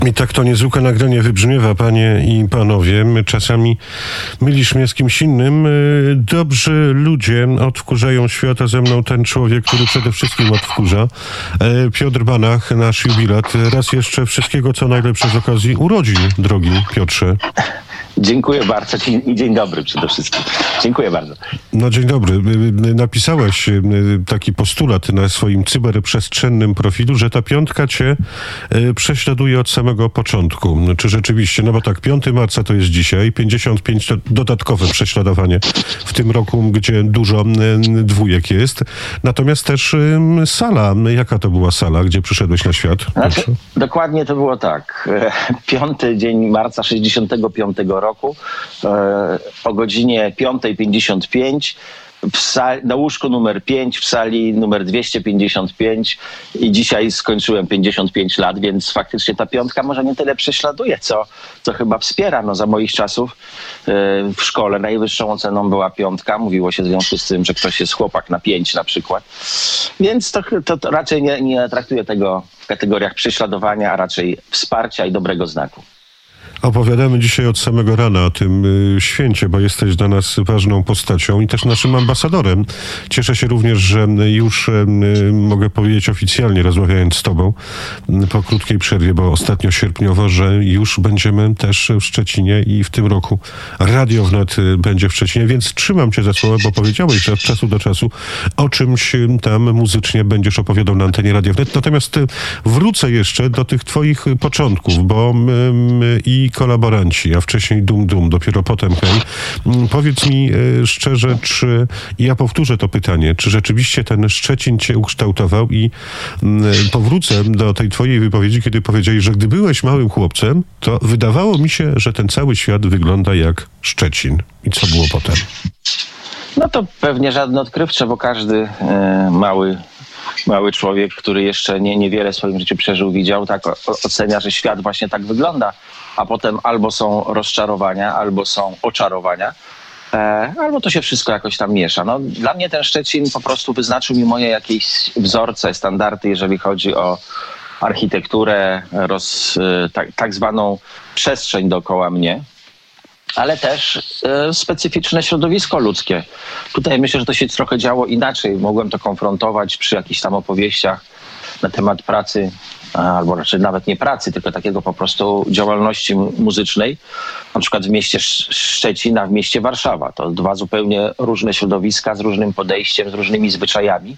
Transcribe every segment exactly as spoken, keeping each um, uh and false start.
I tak to niezwykłe nagranie wybrzmiewa, panie i panowie. Czasami mylisz mnie z kimś innym. Dobrzy ludzie odwkurzają świat, a ze mną ten człowiek, który przede wszystkim odwkurza. Piotr Banach, nasz jubilat. Raz jeszcze wszystkiego, co najlepsze z okazji urodzin, drogi Piotrze. Dziękuję bardzo i dzień dobry przede wszystkim. Dziękuję bardzo. No dzień dobry. Napisałeś taki postulat na swoim cyberprzestrzennym profilu, że ta piątka cię prześladuje od samego początku. Czy rzeczywiście? No bo tak, piątego marca to jest dzisiaj, pięćdziesiąt pięć to dodatkowe prześladowanie w tym roku, gdzie dużo dwójek jest. Natomiast też sala. Jaka to była sala, gdzie przyszedłeś na świat? Znaczy, dokładnie to było tak. Piąty dzień marca sześćdziesiątego piątego roku e, o godzinie piąta pięćdziesiąt pięć w sali, na łóżku numer pięć w sali numer dwieście pięćdziesiąt pięć i dzisiaj skończyłem pięćdziesiąt pięć lat, więc faktycznie ta piątka może nie tyle prześladuje, co, co chyba wspiera. No, za moich czasów e, w szkole najwyższą oceną była piątka. Mówiło się w związku z tym, że ktoś jest chłopak na pięć na przykład. Więc to, to, to raczej nie, nie traktuję tego w kategoriach prześladowania, a raczej wsparcia i dobrego znaku. Opowiadamy dzisiaj od samego rana o tym y, święcie, bo jesteś dla nas ważną postacią i też naszym ambasadorem. Cieszę się również, że już y, mogę powiedzieć oficjalnie, rozmawiając z tobą y, po krótkiej przerwie, bo ostatnio sierpniowo, że już będziemy też w Szczecinie i w tym roku Radio Wnet y, będzie w Szczecinie, więc trzymam cię za słowo, bo powiedziałeś, że od czasu do czasu o czymś y, tam muzycznie będziesz opowiadał na antenie Radio Wnet. Natomiast y, wrócę jeszcze do tych twoich początków, bo y, y, i kolaboranci, a wcześniej Dum Dum, dopiero potem hej. Powiedz mi e, szczerze, czy, i ja powtórzę to pytanie, czy rzeczywiście ten Szczecin cię ukształtował i m, powrócę do tej twojej wypowiedzi, kiedy powiedziałeś, że gdy byłeś małym chłopcem, to wydawało mi się, że ten cały świat wygląda jak Szczecin. I co było potem? No to pewnie żadne odkrywcze, bo każdy e, mały Mały człowiek, który jeszcze nie, niewiele w swoim życiu przeżył, widział, tak o, ocenia, że świat właśnie tak wygląda, a potem albo są rozczarowania, albo są oczarowania, e, albo to się wszystko jakoś tam miesza. No, dla mnie ten Szczecin po prostu wyznaczył mi moje jakieś wzorce, standardy, jeżeli chodzi o architekturę, roz, tak, tak zwaną przestrzeń dookoła mnie, ale też e, specyficzne środowisko ludzkie. Tutaj myślę, że to się trochę działo inaczej. Mogłem to konfrontować przy jakichś tam opowieściach na temat pracy, albo raczej nawet nie pracy, tylko takiego po prostu działalności muzycznej. Na przykład w mieście Szczecin, a w mieście Warszawa. To dwa zupełnie różne środowiska z różnym podejściem, z różnymi zwyczajami.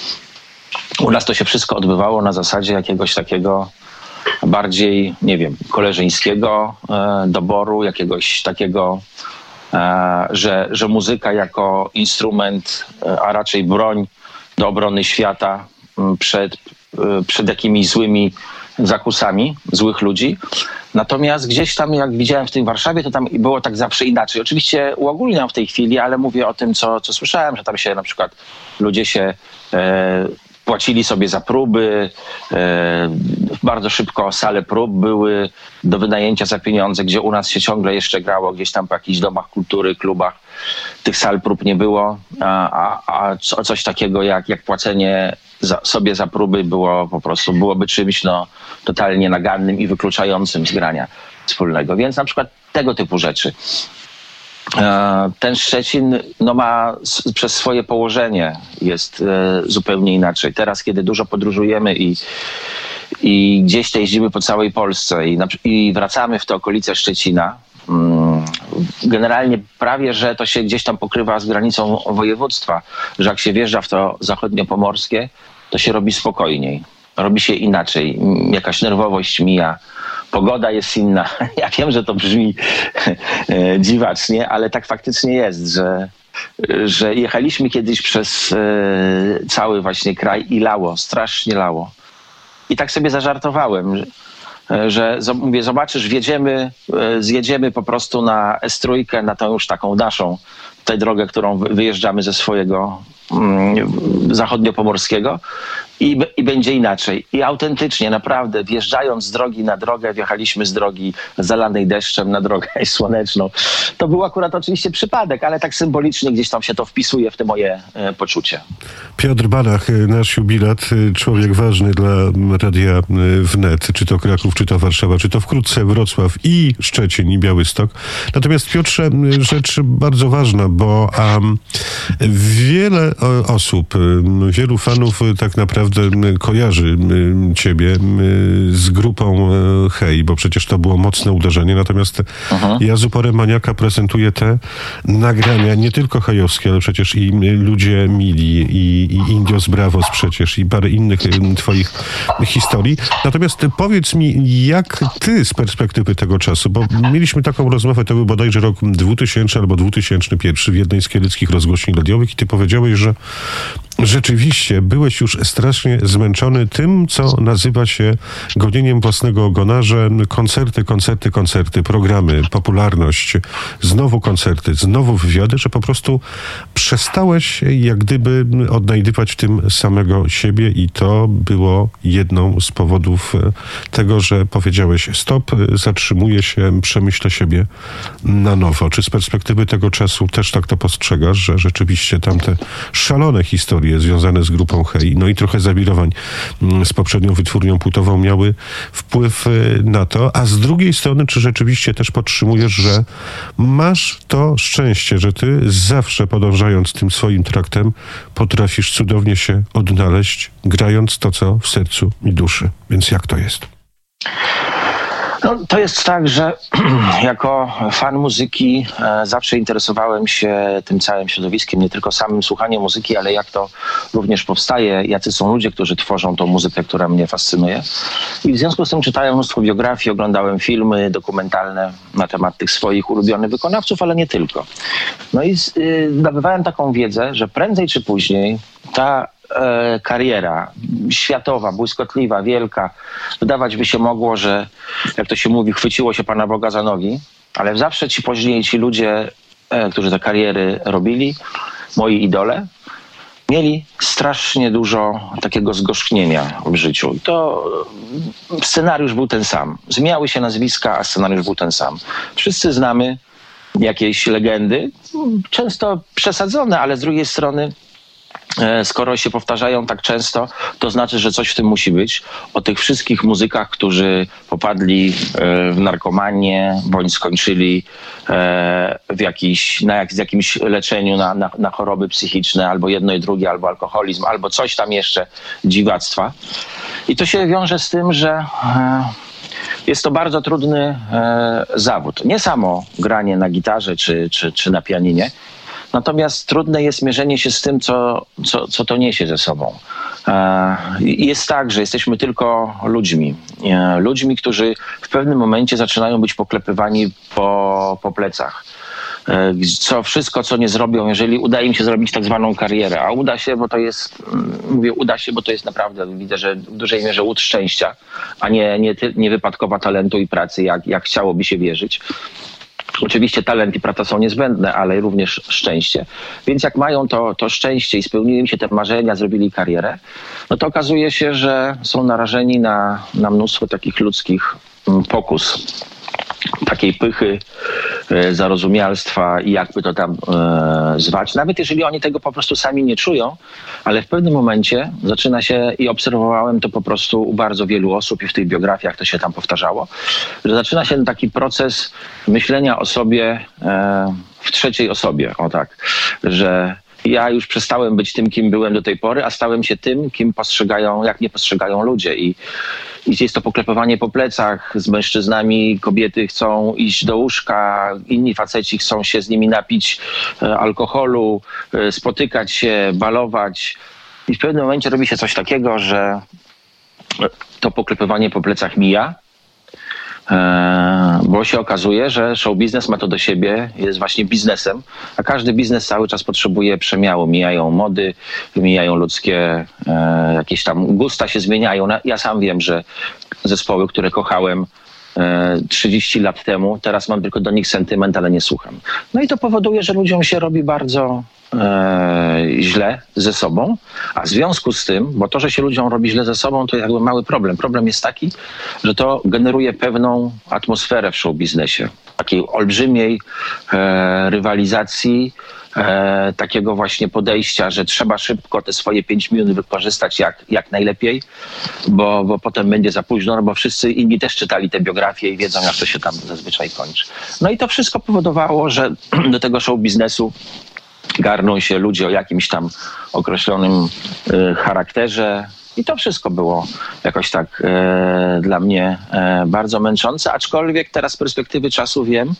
U nas to się wszystko odbywało na zasadzie jakiegoś takiego bardziej, nie wiem, koleżeńskiego e, doboru, jakiegoś takiego, e, że, że muzyka jako instrument, e, a raczej broń do obrony świata m, przed, e, przed jakimiś złymi zakusami złych ludzi. Natomiast gdzieś tam, jak widziałem w tej Warszawie, to tam było tak zawsze inaczej. Oczywiście uogólniam w tej chwili, ale mówię o tym, co, co słyszałem, że tam się na przykład ludzie się e, płacili sobie za próby, e, bardzo szybko sale prób były do wynajęcia za pieniądze, gdzie u nas się ciągle jeszcze grało, gdzieś tam po jakichś domach kultury, klubach. Tych sal prób nie było, a, a, a coś takiego jak, jak płacenie za, sobie za próby było po prostu, byłoby czymś no, totalnie nagannym i wykluczającym z grania wspólnego. Więc na przykład tego typu rzeczy. Ten Szczecin no ma przez swoje położenie jest e, zupełnie inaczej. Teraz, kiedy dużo podróżujemy i, i gdzieś te jeździmy po całej Polsce i, na, i wracamy w te okolice Szczecina, mm, generalnie prawie, że to się gdzieś tam pokrywa z granicą województwa, że jak się wjeżdża w to zachodniopomorskie, to się robi spokojniej, robi się inaczej, jakaś nerwowość mija. Pogoda jest inna. Ja wiem, że to brzmi dziwacznie, ale tak faktycznie jest, że, że jechaliśmy kiedyś przez cały właśnie kraj i lało, strasznie lało. I tak sobie zażartowałem, że, że mówię, zobaczysz, wjedziemy, zjedziemy po prostu na es trzy, na tą już taką naszą tę drogę, którą wyjeżdżamy ze swojego mm, zachodniopomorskiego I, I będzie inaczej. I autentycznie, naprawdę, wjeżdżając z drogi na drogę, wjechaliśmy z drogi zalanej deszczem na drogę słoneczną. To był akurat oczywiście przypadek, ale tak symbolicznie gdzieś tam się to wpisuje w te moje e, poczucie. Piotr Banach, nasz jubilat, człowiek ważny dla Radia Wnet, czy to Kraków, czy to Warszawa, czy to wkrótce Wrocław i Szczecin i Białystok. Natomiast Piotrze, rzecz bardzo ważna, bo um, wiele osób, wielu fanów tak naprawdę kojarzy ciebie z grupą Hej, bo przecież to było mocne uderzenie. Natomiast Aha. ja z uporem maniaka prezentuję te nagrania, nie tylko hejowskie, ale przecież i Ludzie Mili, i, i Indios Bravos przecież, i parę innych twoich historii. Natomiast powiedz mi, jak ty z perspektywy tego czasu, bo mieliśmy taką rozmowę, to był bodajże rok dwutysięczny albo dwa tysiące pierwszy w jednej z kieleckich rozgłośni radiowych i ty powiedziałeś, że rzeczywiście byłeś już strasznie zmęczony tym, co nazywa się gonieniem własnego ogona, że koncerty, koncerty, koncerty, programy, popularność, znowu koncerty, znowu wywiady, że po prostu przestałeś jak gdyby odnajdywać w tym samego siebie i to było jedną z powodów tego, że powiedziałeś stop, zatrzymuję się, przemyślę siebie na nowo. Czy z perspektywy tego czasu też tak to postrzegasz, że rzeczywiście tamte szalone historie związane z grupą Hej, no i trochę zawirowań z poprzednią wytwórnią płytową miały wpływ na to, a z drugiej strony, czy rzeczywiście też podtrzymujesz, że masz to szczęście, że ty zawsze podążając tym swoim traktem potrafisz cudownie się odnaleźć, grając to, co w sercu i duszy. Więc jak to jest? No, to jest tak, że jako fan muzyki e, zawsze interesowałem się tym całym środowiskiem, nie tylko samym słuchaniem muzyki, ale jak to również powstaje, jacy są ludzie, którzy tworzą tą muzykę, która mnie fascynuje. I w związku z tym czytałem mnóstwo biografii, oglądałem filmy dokumentalne na temat tych swoich ulubionych wykonawców, ale nie tylko. No i y, nabywałem taką wiedzę, że prędzej czy później ta e, kariera światowa, błyskotliwa, wielka, wydawać by się mogło, że jak to się mówi, chwyciło się Pana Boga za nogi, ale zawsze ci później ci ludzie, e, którzy te kariery robili, moi idole, mieli strasznie dużo takiego zgorzknienia w życiu. I to scenariusz był ten sam. Zmieniały się nazwiska, a scenariusz był ten sam. Wszyscy znamy jakieś legendy, często przesadzone, ale z drugiej strony skoro się powtarzają tak często, to znaczy, że coś w tym musi być. O tych wszystkich muzykach, którzy popadli w narkomanię, bądź skończyli w jakiś, na jak, z jakimś leczeniu na, na, na choroby psychiczne, albo jedno i drugie, albo alkoholizm, albo coś tam jeszcze dziwactwa. I to się wiąże z tym, że jest to bardzo trudny zawód. Nie samo granie na gitarze czy, czy, czy na pianinie, natomiast trudne jest mierzenie się z tym, co, co, co to niesie ze sobą. Jest tak, że jesteśmy tylko ludźmi. Ludźmi, którzy w pewnym momencie zaczynają być poklepywani po, po plecach. Co wszystko, co nie zrobią, jeżeli uda im się zrobić tak zwaną karierę, a uda się, bo to jest, mówię uda się, bo to jest naprawdę, widzę, że w dużej mierze łód szczęścia, a nie, nie, nie wypadkowa talentu i pracy, jak, jak chciałoby się wierzyć. Oczywiście talent i praca są niezbędne, ale również szczęście. Więc jak mają to, to szczęście i spełniły im się te marzenia, zrobili karierę, no to okazuje się, że są narażeni na, na mnóstwo takich ludzkich pokus. Takiej pychy, zarozumialstwa i jakby to tam e, zwać. Nawet jeżeli oni tego po prostu sami nie czują, ale w pewnym momencie zaczyna się, i obserwowałem to po prostu u bardzo wielu osób i w tych biografiach to się tam powtarzało, że zaczyna się taki proces myślenia o sobie e, w trzeciej osobie. O tak, że ja już przestałem być tym, kim byłem do tej pory, a stałem się tym, kim postrzegają, jak mnie postrzegają ludzie. I, i jest to poklepywanie po plecach z mężczyznami, kobiety chcą iść do łóżka, inni faceci chcą się z nimi napić e, alkoholu, e, spotykać się, balować. I w pewnym momencie robi się coś takiego, że to poklepywanie po plecach mija, bo się okazuje, że show biznes ma to do siebie, jest właśnie biznesem, a każdy biznes cały czas potrzebuje przemiału. Mijają mody, mijają ludzkie e, jakieś tam gusta się zmieniają. Ja sam wiem, że zespoły, które kochałem, trzydzieści lat temu. Teraz mam tylko do nich sentyment, ale nie słucham. No i to powoduje, że ludziom się robi bardzo e, źle ze sobą, a w związku z tym, bo to, że się ludziom robi źle ze sobą, to jakby mały problem. Problem jest taki, że to generuje pewną atmosferę w show biznesie. Takiej olbrzymiej e, rywalizacji, E, takiego właśnie podejścia, że trzeba szybko te swoje pięć minut wykorzystać jak, jak najlepiej, bo, bo potem będzie za późno, no bo wszyscy inni też czytali te biografie i wiedzą, jak to się tam zazwyczaj kończy. No i to wszystko powodowało, że do tego show biznesu garną się ludzie o jakimś tam określonym e, charakterze. I to wszystko było jakoś tak e, dla mnie e, bardzo męczące, aczkolwiek teraz z perspektywy czasu wiem,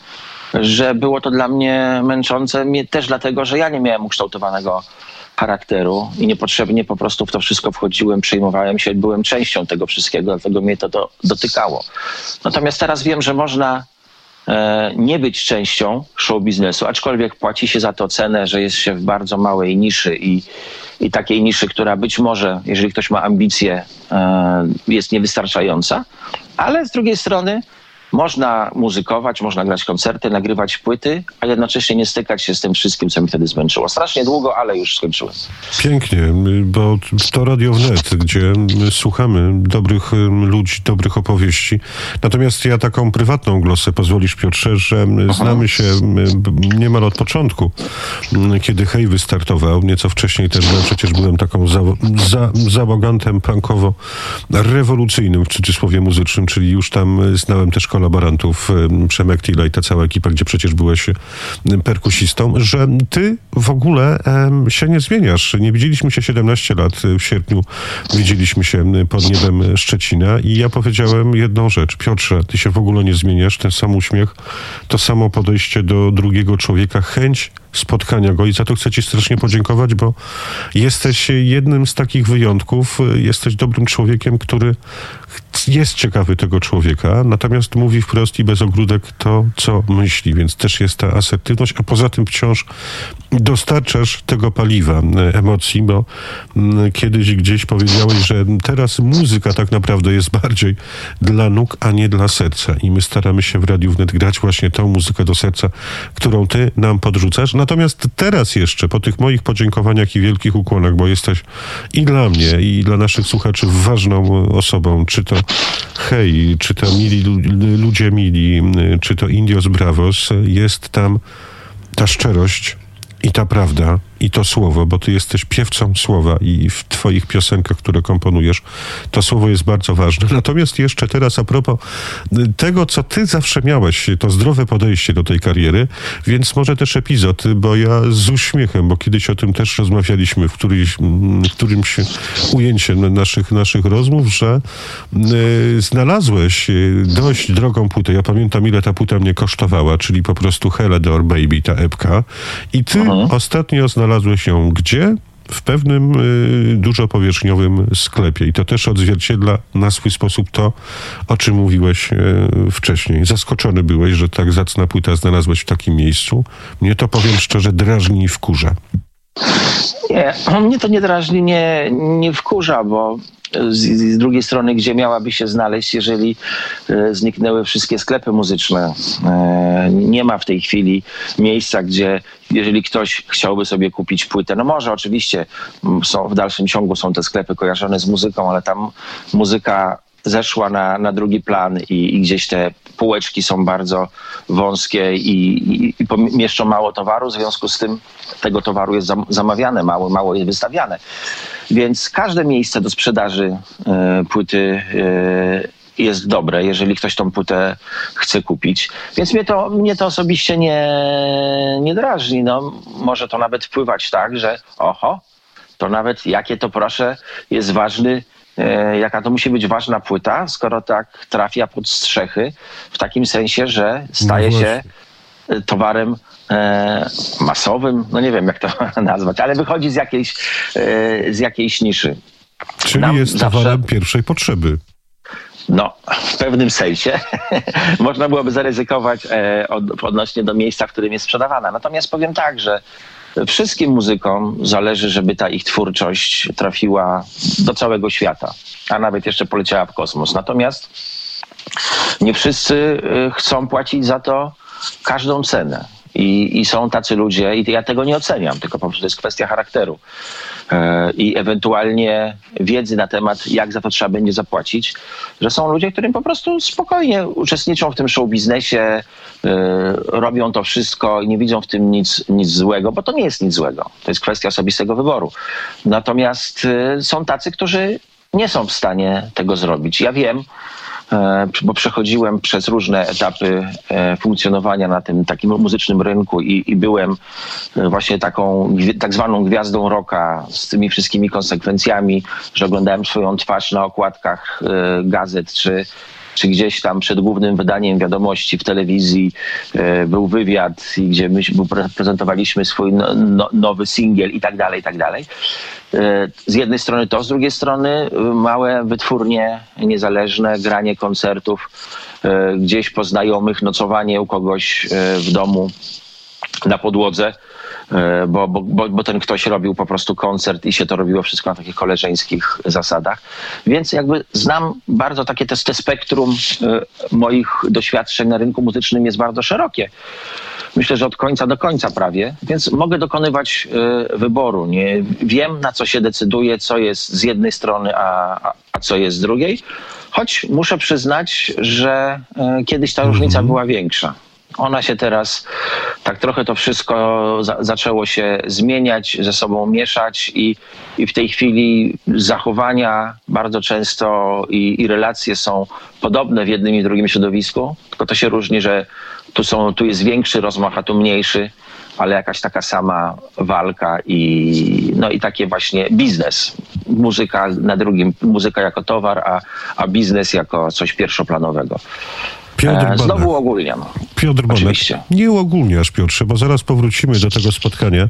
że było to dla mnie męczące też dlatego, że ja nie miałem ukształtowanego charakteru i niepotrzebnie po prostu w to wszystko wchodziłem, przejmowałem się, byłem częścią tego wszystkiego, dlatego mnie to, to dotykało. Natomiast teraz wiem, że można e, nie być częścią show biznesu, aczkolwiek płaci się za to cenę, że jest się w bardzo małej niszy i, i takiej niszy, która być może, jeżeli ktoś ma ambicje, e, jest niewystarczająca, ale z drugiej strony można muzykować, można grać koncerty, nagrywać płyty, a jednocześnie nie stykać się z tym wszystkim, co mi wtedy zmęczyło. Strasznie długo, ale już skończyłem. Pięknie, bo to Radio Wnet, gdzie słuchamy dobrych ludzi, dobrych opowieści. Natomiast ja taką prywatną glosę, pozwolisz, Piotrze, że znamy się niemal od początku, kiedy Hej wystartował. Nieco wcześniej też byłem, przecież byłem taką za, za, załogantem punkowo-rewolucyjnym, w cudzysłowie muzycznym, czyli już tam znałem też kolaborantów, Przemek Tila i ta cała ekipa, gdzie przecież byłeś perkusistą, że ty w ogóle um, się nie zmieniasz. Nie widzieliśmy się siedemnaście lat. W sierpniu widzieliśmy się pod niebem Szczecina i ja powiedziałem jedną rzecz. Piotrze, ty się w ogóle nie zmieniasz. Ten sam uśmiech, to samo podejście do drugiego człowieka, chęć spotkania go i za to chcę ci strasznie podziękować, bo jesteś jednym z takich wyjątków. Jesteś dobrym człowiekiem, który jest ciekawy tego człowieka, natomiast mówi wprost i bez ogródek to, co myśli, więc też jest ta asertywność, a poza tym wciąż dostarczasz tego paliwa, emocji, bo kiedyś gdzieś powiedziałeś, że teraz muzyka tak naprawdę jest bardziej dla nóg, a nie dla serca i my staramy się w Radiu Wnet grać właśnie tą muzykę do serca, którą ty nam podrzucasz. Natomiast teraz jeszcze, po tych moich podziękowaniach i wielkich ukłonach, bo jesteś i dla mnie, i dla naszych słuchaczy ważną osobą, czy to Hej, czy to mili ludzie mili, czy to Indios Bravos, jest tam ta szczerość i ta prawda, i to słowo, bo ty jesteś piewcą słowa i w twoich piosenkach, które komponujesz, to słowo jest bardzo ważne. Natomiast jeszcze teraz a propos tego, co ty zawsze miałeś, to zdrowe podejście do tej kariery, więc może też epizod, bo ja z uśmiechem, bo kiedyś o tym też rozmawialiśmy w którymś, w którymś ujęcie naszych, naszych rozmów, że y, znalazłeś dość drogą płytę. Ja pamiętam, ile ta płyta mnie kosztowała, czyli po prostu Hellador Baby, ta epka. I ty Aha. ostatnio znalazłeś Znalazłeś ją gdzie? W pewnym y, dużo powierzchniowym sklepie. I to też odzwierciedla na swój sposób to, o czym mówiłeś y, wcześniej. Zaskoczony byłeś, że tak zacna płyta znalazłeś w takim miejscu. Mnie to, powiem szczerze, drażni i wkurza. Nie, mnie to nie drażni, nie, nie wkurza, bo z, z drugiej strony, gdzie miałaby się znaleźć, jeżeli e, zniknęły wszystkie sklepy muzyczne. E, nie ma w tej chwili miejsca, gdzie jeżeli ktoś chciałby sobie kupić płytę, no może oczywiście są, w dalszym ciągu są te sklepy kojarzone z muzyką, ale tam muzyka zeszła na, na drugi plan i, i gdzieś te półeczki są bardzo wąskie i, i, i mieszczą mało towaru, w związku z tym tego towaru jest zamawiane, mało, mało jest wystawiane. Więc każde miejsce do sprzedaży y, płyty y, jest dobre, jeżeli ktoś tą płytę chce kupić. Więc mnie to, mnie to osobiście nie, nie drażni. No, może to nawet wpływać tak, że oho, to nawet jakie to proszę jest ważny, jaka to musi być ważna płyta, skoro tak trafia pod strzechy, w takim sensie, że staje no się towarem e, masowym, no nie wiem jak to nazwać, ale wychodzi z jakiejś, e, z jakiejś niszy. Czyli Nam jest towarem zawsze... pierwszej potrzeby. No, w pewnym sensie można byłoby zaryzykować e, od, odnośnie do miejsca, w którym jest sprzedawana. Natomiast powiem tak, że wszystkim muzykom zależy, żeby ta ich twórczość trafiła do całego świata, a nawet jeszcze poleciała w kosmos. Natomiast nie wszyscy chcą płacić za to każdą cenę. I, I są tacy ludzie, i ja tego nie oceniam, tylko po prostu to jest kwestia charakteru e, i ewentualnie wiedzy na temat, jak za to trzeba będzie zapłacić, że są ludzie, którym po prostu spokojnie uczestniczą w tym show biznesie, e, robią to wszystko i nie widzą w tym nic, nic złego, bo to nie jest nic złego. To jest kwestia osobistego wyboru. Natomiast e, są tacy, którzy nie są w stanie tego zrobić. Ja wiem, bo przechodziłem przez różne etapy funkcjonowania na tym takim muzycznym rynku i, i byłem właśnie taką tak zwaną gwiazdą rocka z tymi wszystkimi konsekwencjami, że oglądałem swoją twarz na okładkach gazet czy czy gdzieś tam przed głównym wydaniem wiadomości w telewizji e, był wywiad, i gdzie my prezentowaliśmy swój no, no, nowy singiel i tak dalej, i tak dalej. E, z jednej strony to, z drugiej strony małe wytwórnie niezależne, granie koncertów, e, gdzieś po znajomych, nocowanie u kogoś e, w domu na podłodze, Bo, bo, bo ten ktoś robił po prostu koncert i się to robiło wszystko na takich koleżeńskich zasadach. Więc jakby znam bardzo takie, te, te spektrum moich doświadczeń na rynku muzycznym jest bardzo szerokie. Myślę, że od końca do końca prawie, więc mogę dokonywać wyboru. Nie wiem, na co się decyduję, co jest z jednej strony, a, a, a co jest z drugiej. Choć muszę przyznać, że kiedyś ta różnica była większa. Ona się teraz, tak trochę to wszystko za, zaczęło się zmieniać, ze sobą mieszać i, i w tej chwili zachowania bardzo często i, i relacje są podobne w jednym i drugim środowisku, tylko to się różni, że tu, są, tu jest większy rozmach, a tu mniejszy, ale jakaś taka sama walka i, no i takie właśnie biznes. Muzyka na drugim, muzyka jako towar, a, a biznes jako coś pierwszoplanowego. Piotr Bonak. Znowu ogólniam. Piotr Bonak. Oczywiście. Nie uogólniasz, Piotrze, bo zaraz powrócimy do tego spotkania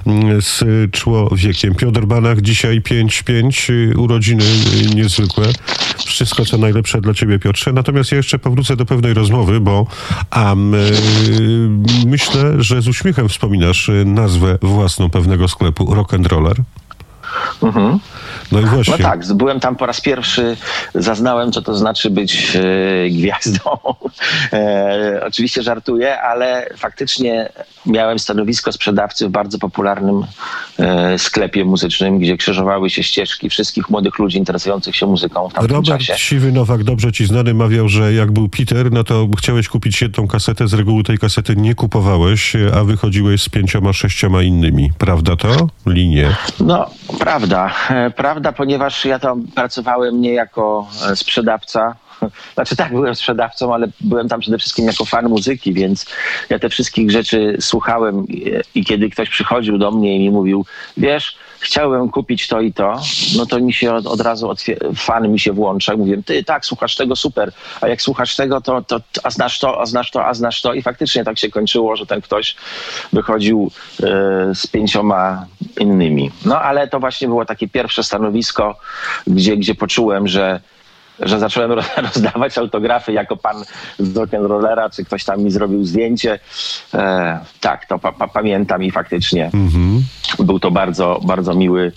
z człowiekiem. Piotr Bonak, dzisiaj pięć pięć, urodziny niezwykłe. Wszystko, co najlepsze dla ciebie, Piotrze. Natomiast ja jeszcze powrócę do pewnej rozmowy, bo um, myślę, że z uśmiechem wspominasz nazwę własną pewnego sklepu, Rock and Roller. Mhm. No i właśnie. No tak, byłem tam po raz pierwszy, zaznałem, co to znaczy być e, gwiazdą. E, oczywiście żartuję, ale faktycznie miałem stanowisko sprzedawcy w bardzo popularnym e, sklepie muzycznym, gdzie krzyżowały się ścieżki wszystkich młodych ludzi interesujących się muzyką w tamtym Robert czasie. Siwy Nowak, dobrze ci znany, mawiał, że jak był Peter, no to chciałeś kupić jedną kasetę, z reguły tej kasety nie kupowałeś, a wychodziłeś z pięcioma, sześcioma innymi. Prawda to? Linie. No, prawda. Prawda, ponieważ ja tam pracowałem nie jako sprzedawca. Znaczy tak, byłem sprzedawcą, ale byłem tam przede wszystkim jako fan muzyki, więc ja te wszystkich rzeczy słuchałem i, i kiedy ktoś przychodził do mnie i mi mówił, wiesz, chciałem kupić to i to, no to mi się od, od razu otwier- fan mi się włącza. Mówię, ty tak, słuchasz tego, super, a jak słuchasz tego, to, to a znasz to, a znasz to, a znasz to i faktycznie tak się kończyło, że ten ktoś wychodził e, z pięcioma innymi. No ale to właśnie było takie pierwsze stanowisko, gdzie, gdzie poczułem, że że zacząłem rozdawać autografy jako pan z rock'n'rollera, czy ktoś tam mi zrobił zdjęcie. E, tak, to pa, pa, pamiętam i faktycznie mm-hmm. był to bardzo, bardzo miły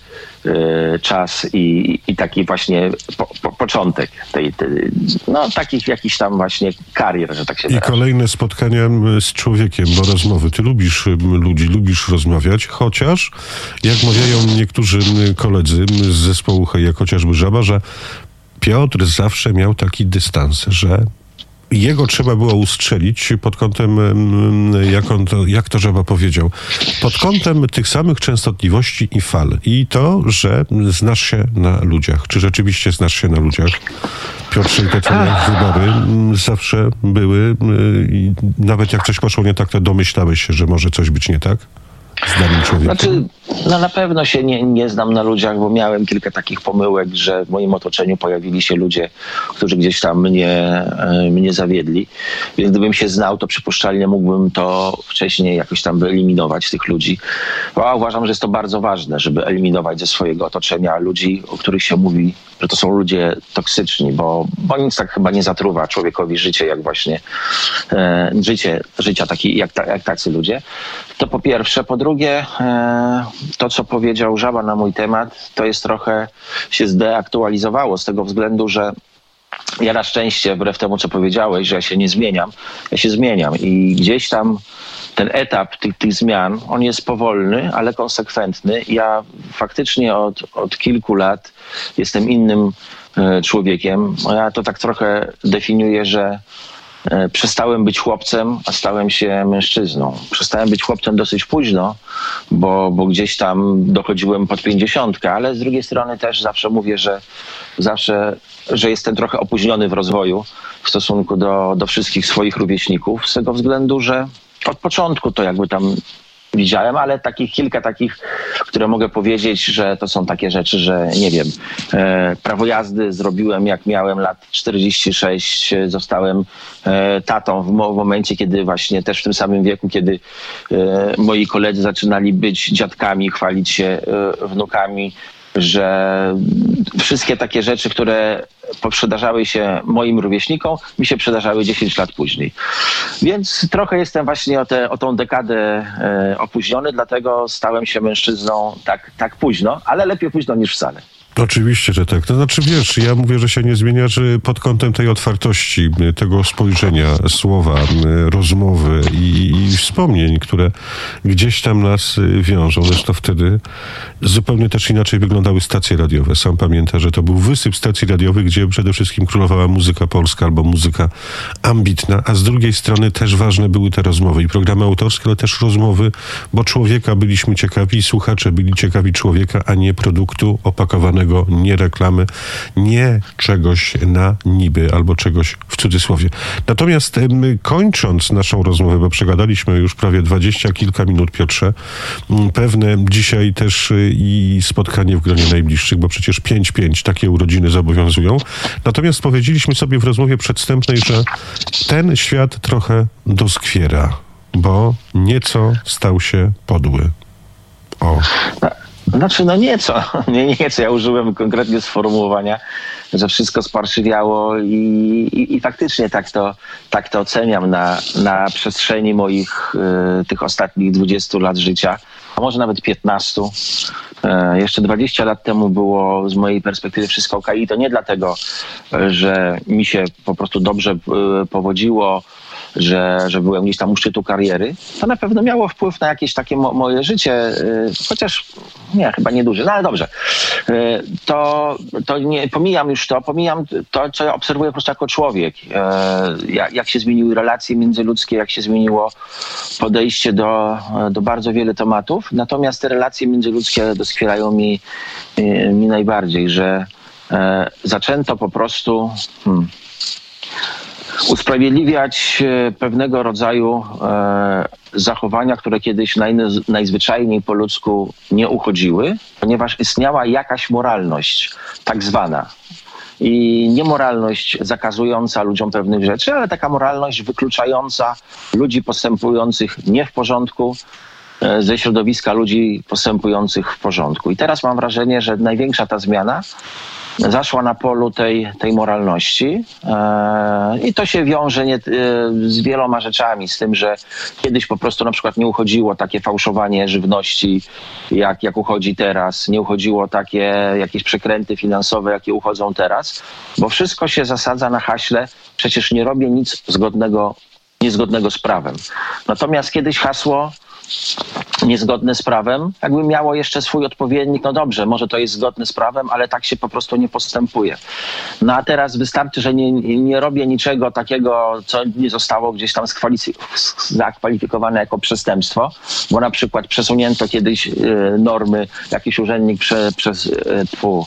e, czas i, i taki właśnie po, po, początek tej, tej, no takich jakichś tam właśnie karier, że tak się I wyrażę. Kolejne spotkania z człowiekiem, bo rozmowy. Ty lubisz ludzi, lubisz rozmawiać, chociaż jak mawiają niektórzy koledzy z zespołu Hej, jak chociażby Żaba, że Piotr zawsze miał taki dystans, że jego trzeba było ustrzelić pod kątem, jak, on to, jak to Żaba powiedział, pod kątem tych samych częstotliwości i fal. I to, że znasz się na ludziach. Czy rzeczywiście znasz się na ludziach? Piotrze, te twoje wybory zawsze były, i nawet jak coś poszło nie tak, to domyślałeś się, że może coś być nie tak? Z danym człowiekiem? Znaczy, no na pewno się nie, nie znam na ludziach, bo miałem kilka takich pomyłek, że w moim otoczeniu pojawili się ludzie, którzy gdzieś tam mnie, mnie zawiedli. Więc gdybym się znał, to przypuszczalnie mógłbym to wcześniej jakoś tam wyeliminować tych ludzi. A uważam, że jest to bardzo ważne, żeby eliminować ze swojego otoczenia ludzi, o których się mówi, że to są ludzie toksyczni, bo, bo nic tak chyba nie zatruwa człowiekowi życie, jak właśnie e, życie, życia taki, jak, ta, jak tacy ludzie. To po pierwsze. Po drugie, e, to co powiedział Żaba na mój temat, to jest trochę się zdeaktualizowało z tego względu, że ja na szczęście, wbrew temu, co powiedziałeś, że ja się nie zmieniam, ja się zmieniam i gdzieś tam ten etap tych, tych zmian, on jest powolny, ale konsekwentny. Ja faktycznie od, od kilku lat jestem innym e, człowiekiem. Ja to tak trochę definiuję, że e, przestałem być chłopcem, a stałem się mężczyzną. Przestałem być chłopcem dosyć późno, bo, bo gdzieś tam dochodziłem pod pięćdziesiątkę, ale z drugiej strony też zawsze mówię, że zawsze, że jestem trochę opóźniony w rozwoju w stosunku do, do wszystkich swoich rówieśników, z tego względu, że od początku to jakby tam widziałem, ale takich kilka takich, które mogę powiedzieć, że to są takie rzeczy, że nie wiem, e, prawo jazdy zrobiłem jak miałem lat czterdzieści sześć, zostałem e, tatą w, mo- w momencie, kiedy właśnie też w tym samym wieku, kiedy e, moi koledzy zaczynali być dziadkami, chwalić się e, wnukami, że wszystkie takie rzeczy, które przydarzały się moim rówieśnikom, mi się przydarzały dziesięć lat później. Więc trochę jestem właśnie o, te, o tą dekadę e, opóźniony, dlatego stałem się mężczyzną tak, tak późno, ale lepiej późno niż wcale. Oczywiście, że tak. To znaczy, wiesz, ja mówię, że się nie zmienia, że pod kątem tej otwartości, tego spojrzenia, słowa, rozmowy i, i wspomnień, które gdzieś tam nas wiążą. Zresztą wtedy zupełnie też inaczej wyglądały stacje radiowe. Sam pamiętam, że to był wysyp stacji radiowych, gdzie przede wszystkim królowała muzyka polska albo muzyka ambitna, a z drugiej strony też ważne były te rozmowy i programy autorskie, ale też rozmowy, bo człowieka byliśmy ciekawi i słuchacze byli ciekawi człowieka, a nie produktu opakowanego, nie reklamy, nie czegoś na niby albo czegoś w cudzysłowie. Natomiast my, kończąc naszą rozmowę, bo przegadaliśmy już prawie dwadzieścia kilka minut, Piotrze, pewne dzisiaj też i spotkanie w gronie najbliższych, bo przecież pięć pięć takie urodziny zobowiązują. Natomiast powiedzieliśmy sobie w rozmowie przedwstępnej, że ten świat trochę doskwiera, bo nieco stał się podły. O. Znaczy, no nieco, nie, nieco. Ja użyłem konkretnie sformułowania, że wszystko sparszywiało i, i, i faktycznie tak to, tak to oceniam na, na przestrzeni moich y, tych ostatnich dwudziestu lat życia, a może nawet piętnastu. Y, jeszcze dwadzieścia lat temu było z mojej perspektywy wszystko okej. I to nie dlatego, że mi się po prostu dobrze y, powodziło, że, że byłem gdzieś tam u szczytu kariery, to na pewno miało wpływ na jakieś takie mo- moje życie, y, chociaż nie, chyba nieduży, no ale dobrze. Y, to, to nie, pomijam już to, pomijam to, co ja obserwuję po prostu jako człowiek. Y, jak, jak się zmieniły relacje międzyludzkie, jak się zmieniło podejście do, do bardzo wielu tematów. Natomiast te relacje międzyludzkie doskwierają mi, y, mi najbardziej, że y, zaczęto po prostu... Hmm, usprawiedliwiać pewnego rodzaju e, zachowania, które kiedyś naj, najzwyczajniej po ludzku nie uchodziły, ponieważ istniała jakaś moralność, tak zwana. I nie moralność zakazująca ludziom pewnych rzeczy, ale taka moralność wykluczająca ludzi postępujących nie w porządku e, ze środowiska ludzi postępujących w porządku. I teraz mam wrażenie, że największa ta zmiana zaszła na polu tej, tej moralności e, i to się wiąże nie, e, z wieloma rzeczami, z tym, że kiedyś po prostu na przykład nie uchodziło takie fałszowanie żywności, jak, jak uchodzi teraz, nie uchodziło takie jakieś przekręty finansowe, jakie uchodzą teraz, bo wszystko się zasadza na haśle, przecież nie robię nic zgodnego, niezgodnego z prawem. Natomiast kiedyś hasło niezgodne z prawem, jakby miało jeszcze swój odpowiednik, no dobrze, może to jest zgodne z prawem, ale tak się po prostu nie postępuje. No a teraz wystarczy, że nie, nie robię niczego takiego, co nie zostało gdzieś tam skwalifi- zakwalifikowane jako przestępstwo, bo na przykład przesunięto kiedyś y, normy, jakiś urzędnik prze, przez... Y, pu,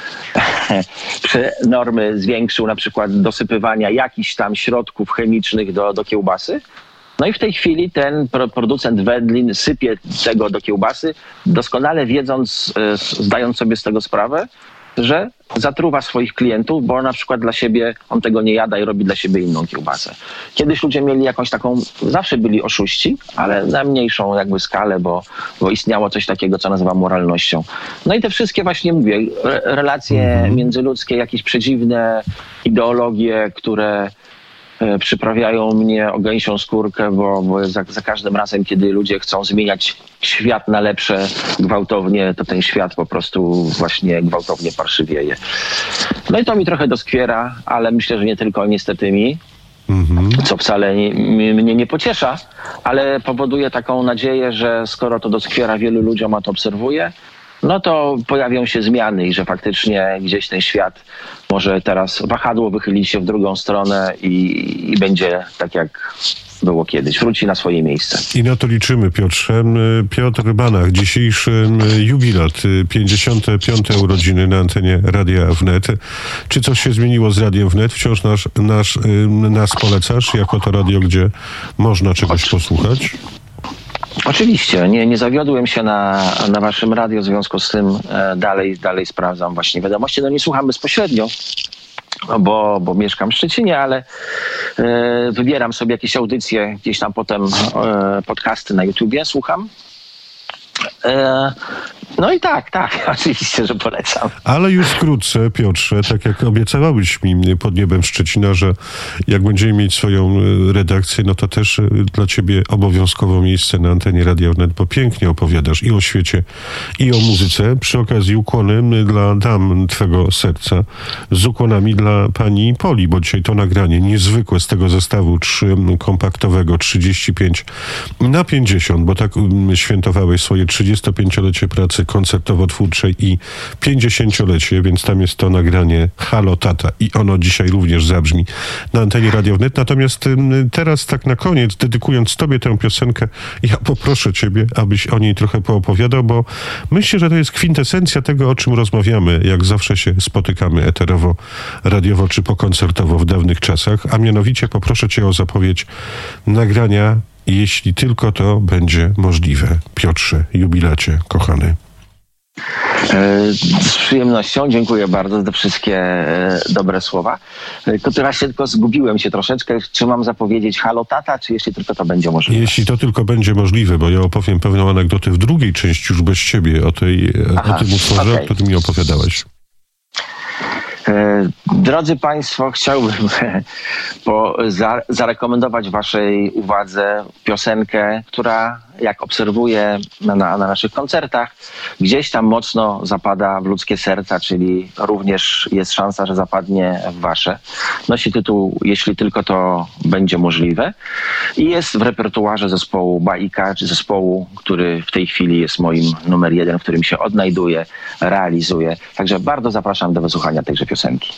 normy zwiększył na przykład dosypywania jakichś tam środków chemicznych do, do kiełbasy. No i w tej chwili ten producent wędlin sypie tego do kiełbasy, doskonale wiedząc, zdając sobie z tego sprawę, że zatruwa swoich klientów, bo na przykład dla siebie on tego nie jada i robi dla siebie inną kiełbasę. Kiedyś ludzie mieli jakąś taką, zawsze byli oszuści, ale na mniejszą jakby skalę, bo, bo istniało coś takiego, co nazywam moralnością. No i te wszystkie właśnie, mówię, relacje międzyludzkie, jakieś przedziwne ideologie, które e, przyprawiają mnie o gęsią skórkę, bo, bo za, za każdym razem, kiedy ludzie chcą zmieniać świat na lepsze gwałtownie, to ten świat po prostu właśnie gwałtownie parszywieje. No i to mi trochę doskwiera, ale myślę, że nie tylko niestety mi, mhm. co wcale nie, mnie nie pociesza, ale powoduje taką nadzieję, że skoro to doskwiera wielu ludziom, a to obserwuję, no to pojawią się zmiany i że faktycznie gdzieś ten świat może teraz wahadło wychylić się w drugą stronę i, i będzie tak jak było kiedyś. Wróci na swoje miejsce. I na to liczymy, Piotrze. Piotr Banach, dzisiejszy jubilat, pięćdziesiąte piąte urodziny na antenie Radia Wnet. Czy coś się zmieniło z Radiem Wnet? Wciąż nasz, nasz, nas polecasz jako to radio, gdzie można czegoś posłuchać? Oczywiście, nie, nie zawiodłem się na, na waszym radio, w związku z tym e, dalej, dalej sprawdzam właśnie wiadomości. No nie słucham bezpośrednio, bo, bo mieszkam w Szczecinie, ale e, wybieram sobie jakieś audycje, gdzieś tam potem e, podcasty na YouTubie słucham. E, no i tak, tak, oczywiście, że polecam. Ale już wkrótce, Piotrze, tak jak obiecałeś mi pod niebem Szczecina, że jak będziemy mieć swoją redakcję, no to też dla ciebie obowiązkowo miejsce na antenie Radia Wnet, bo pięknie opowiadasz i o świecie, i o muzyce. Przy okazji ukłony dla dam twego serca, z ukłonami dla pani Poli, bo dzisiaj to nagranie niezwykłe z tego zestawu trzy kompaktowego trzydzieści pięć na pięćdziesiąt, bo tak świętowałeś swoje trzydziestopięciolecie pracy koncertowo-twórczej i pięćdziesięciolecie, więc tam jest to nagranie Halo Tata i ono dzisiaj również zabrzmi na antenie Radia Wnet. Natomiast teraz tak na koniec, dedykując tobie tę piosenkę, ja poproszę ciebie, abyś o niej trochę poopowiadał, bo myślę, że to jest kwintesencja tego, o czym rozmawiamy, jak zawsze się spotykamy eterowo, radiowo czy pokoncertowo w dawnych czasach, a mianowicie poproszę cię o zapowiedź nagrania, jeśli tylko to będzie możliwe. Piotrze, jubilacie, kochany. Z przyjemnością, dziękuję bardzo za te wszystkie dobre słowa. To teraz się tylko zgubiłem się troszeczkę. Czy mam zapowiedzieć Halo Tata, czy jeśli tylko to będzie możliwe? Jeśli to tylko będzie możliwe, bo ja opowiem pewną anegdotę w drugiej części już bez ciebie o, tej, Aha, o tym utworze, okay. o którym mi opowiadałeś. Drodzy Państwo, chciałbym po, za, zarekomendować Waszej uwadze piosenkę, która, jak obserwuję na, na, na naszych koncertach, gdzieś tam mocno zapada w ludzkie serca, czyli również jest szansa, że zapadnie w Wasze. Nosi tytuł Jeśli tylko to będzie możliwe i jest w repertuarze zespołu Baika, czy zespołu, który w tej chwili jest moim numer jeden, w którym się odnajduję, realizuję. Także bardzo zapraszam do wysłuchania tejże piosenki.